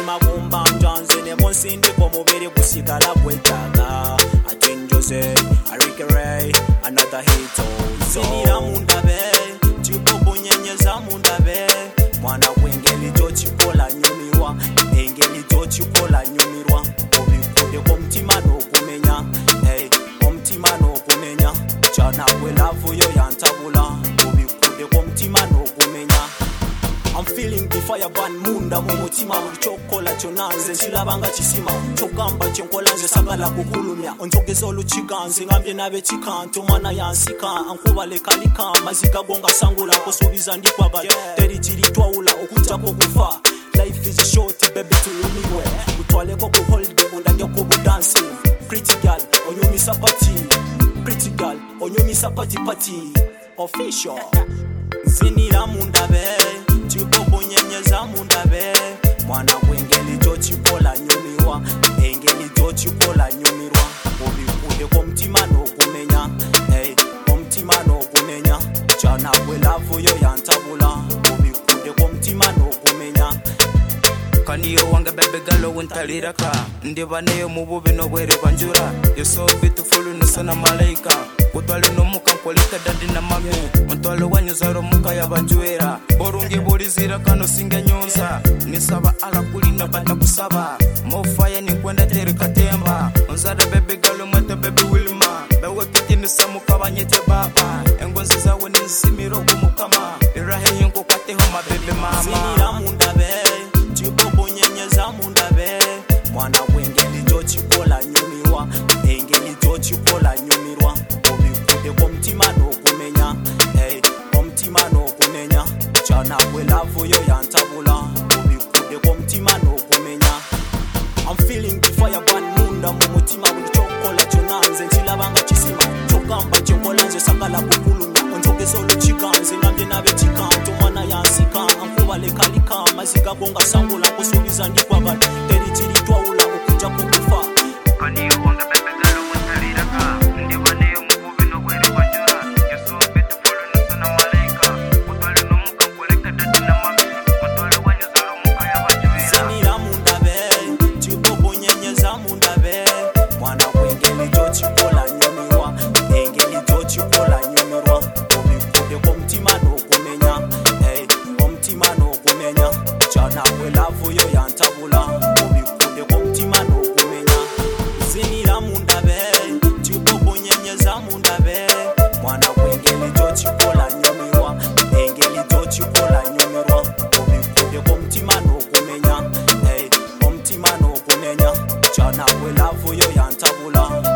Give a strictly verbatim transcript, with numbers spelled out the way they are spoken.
omutima gumba njanze ne monsindiko mubiri gusigala gwetaga atenjose Ricky Ray another hit zinira mundabe chipopo nyenyeza mundabe mwana wengeli tochikola nyumirwa engeli tochikola nyumirwa obikude komtima nokumenya hey komtima nokumenya chana kwelavu yo yantabula obikude komtima nokumenya. I'm feeling the fire burn munda mumutima ulichokola chonanze silabanga chisima chokamba chenkolanze sagala kukulumya onzogezo luchiganze ngambye nabe chikanto mana yansika ankuba lekalika mazika gonga sangula kosubiza ndikwaga teri jiri twawula okuta ko kufa. Life is short baby tulumiwe utwale ko ku hold the munda ngyo ko dancing pretty girl onyumi sapati pretty girl onyumi sapati party official zinira mundabe chipopo nyenyeza mundabe mwana wengeli tochikola nyumirwa engeli tochikola nyumirwa obikude komtima nokumenya hey komtima nokumenya chana kwelavu yo yantabula obikude komtima nokumenya. Kaniyo wanga bebe galo wintaliraka ndiba neyo mububi no bwere banjura you're so beautiful nusana malaika utwale no muka kolika dadi na mami untwale wanyuzaro muka ya banjuera borungi borizira kano singa nyonza nisaba ala kulina bata kusaba mo fire ni kwenda terika temba unzada bebe galo mata bebe wilma bewe piti nisamu kabanyete baba engonzi zawe nisimiro kumukama irahe yinko kwateho mabebe mama zinira mundabe chipopo nyenyeza mundabe mwana wengeli tochikola nyumirwa engeli tochikola nyumirwa obikude komtima nokumenya hey komtima nokumenya chana kwelavu yo yantabula obikude komtima nokumenya. I'm feeling the fire burn munda mumutima ulichokola chonanze nsilabanga chisima chokamba chenkolanze sagala kukulumya onzogezo luchiganze ngambye nabe chikanto mana yansika ankuba lekalika mazika gonga sangula kusubiza ndikwaga teri jiri twawula okuja kukufa. Kaniyo wanga bebe galo wintaliraka ndiba neyo mububi no bwere banjura you're so beautiful nusana malaika utwale no muka kolika dadi na mami utwale wanyuzaro muka ya banjuera zinira mundabe chipopo nyenyeza mundabe mwana wengeli tochikola nyumirwa engeli tochikola nyumirwa obikude komtima nokumenya hey komtima nokumenya chana kwelavu yo yantabula obikude komtima nokumenya. Zinira mundabe chipopo nyenyeza mundabe mwana wengeli tochikola nyumirwa engeli tochikola nyumirwa obikude komtima nokumenya hey komtima nokumenya chana kwelavu yo yantabula